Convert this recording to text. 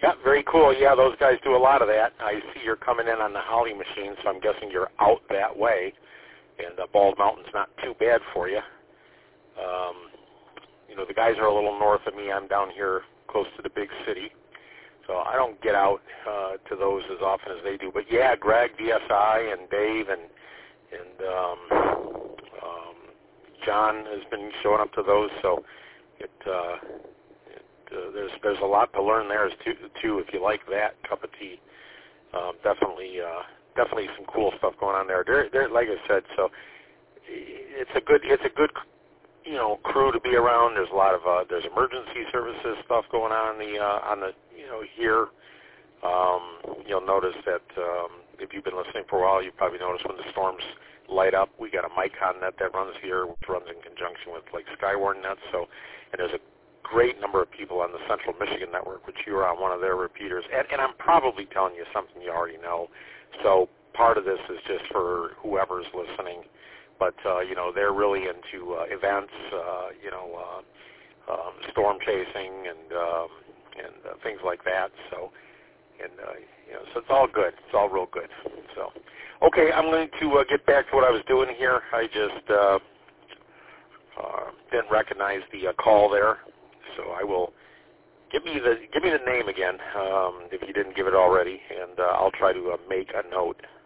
Yeah, very cool. Yeah, those guys do a lot of that. I see you're coming in on the Holly machine, so I'm guessing you're out that way, and Bald Mountain's not too bad for you. The guys are a little north of me. I'm down here close to the big city, so I don't get out to those as often as they do. But yeah, Greg, DSI, and Dave, and John has been showing up to those, so there's a lot to learn there too. If you like that cup of tea, definitely some cool stuff going on there. They're like I said, so it's a good crew to be around. There's a lot of there's emergency services stuff going on the here. You'll notice that if you've been listening for a while, you probably noticed when the storms light up, we got a Micon net that runs here, which runs in conjunction with like Skywarn nets. So, and there's a great number of people on the Central Michigan network, which you are on one of their repeaters. And I'm probably telling you something you already know. So part of this is just for whoever's listening. But, they're really into events, storm chasing and things like that. So, so it's all good. It's all real good. So, okay, I'm going to get back to what I was doing here. I just didn't recognize the call there. So I will give me the name again if you didn't give it already, and I'll try to make a note